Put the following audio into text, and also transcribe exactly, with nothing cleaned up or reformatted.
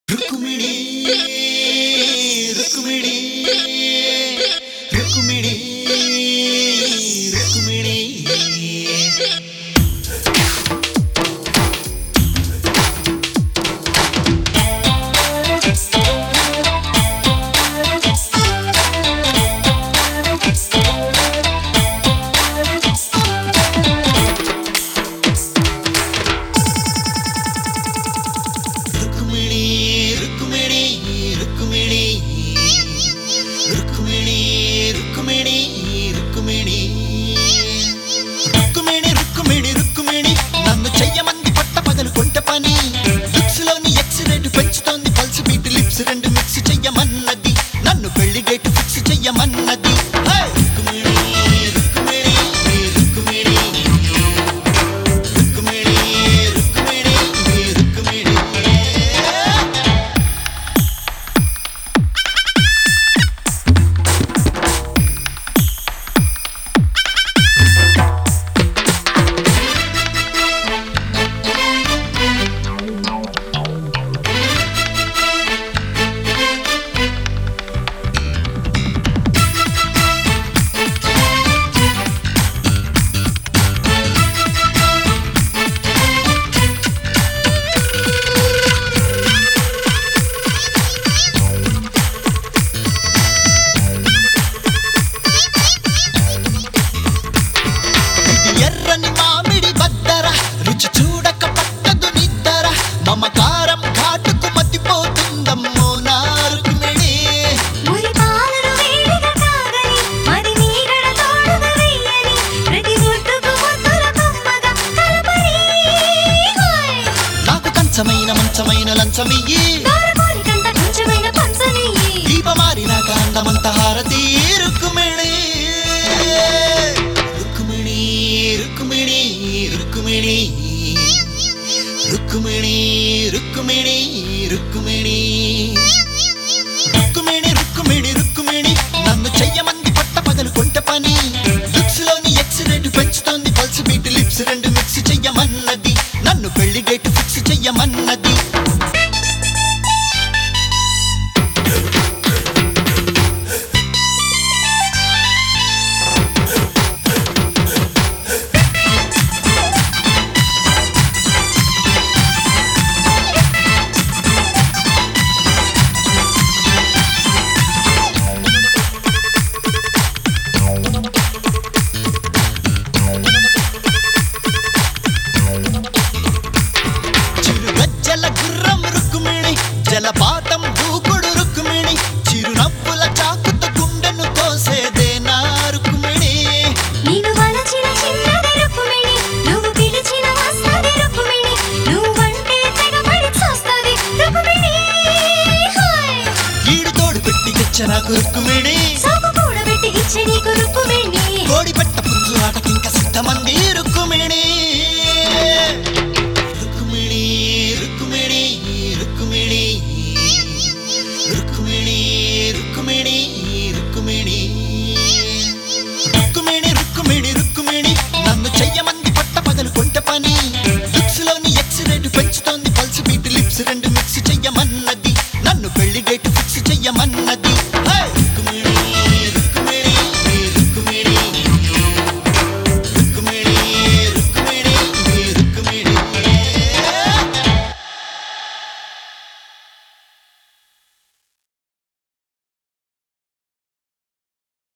రుక్మిణి రుక్మిణి రుక్మిణి రుక్మిణి రెండు మిక్స్ చెయ్యమన్నది నన్ను పెళ్లి డేట్ ఫిక్స్ చెయ్యమన్నది రుక్మిణి రుక్మిణి రుక్మిణి రుక్మిణి రుక్మిణి రుక్మిణి మమకారం ఘాటుకు మతిపోతుందమ్మో నా రుక్మిణి మురి పాలను వేడిగా తాగని మరి నీగడ తోడుగా వెయ్యని ప్రతి గుట్టుకు ముద్దుల కమ్మగా కలపని నాకు కంచమైన మంచమైన లంచమియ్యి కోరికంత కొంచెమైన పంచనియ్యి దీపమారినాక అందమంత హారతి రుక్మిణి రుక్మిణి రుక్మిణి రుక్మిణి రుక్మిణి రుక్మిణి రుక్మిణి రుక్మిణి రుక్మిణి రుక్మిణి నన్ను చెయ్యమంది పట్ట పగలు కొంట పని లుక్స్ లోని ఎక్స్ రేటు పెంచుతోంది పల్స్ బీట్ లిప్స్ రెండు మిక్స్ చెయ్యమన్నది నన్ను పెళ్లి డేట్ ఫిక్స్ చెయ్యమన్నది జలపాతం దూకుడు రుక్మిణి చిరునవ్వుల చాకుతో గుండెను తోసేదే నా రుక్మిణి నీవు వలచిన చిన్నది రుక్మిణి నువ్వు పిలిచిన వస్తది రుక్మిణి నువ్వంటే తెగబడి చూస్తది రుక్మిణి ఈడు తోడు పెట్టి తెచ్చ నాకు రుక్మిణి సాకు కూడబెట్టి ఇచ్చే నీకు రుక్మిణి కోడి పెట్ట పుంజు ఆటకింక సిద్ధమంది రుక్మిణి